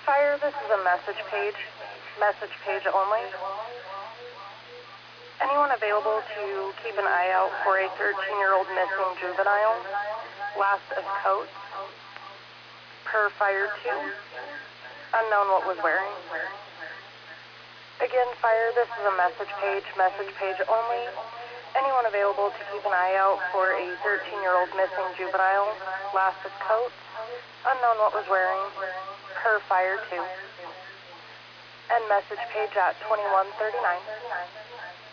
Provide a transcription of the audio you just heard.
Fire, this is a message page only. Anyone available to keep an eye out for a 13-year-old missing juvenile, last of coat, per Fire 2, unknown what was wearing. Again, Fire, this is a message page only. Anyone available to keep an eye out for a 13-year-old missing juvenile, last of coat, unknown what was wearing, per Fire 2. End message page at 21:39.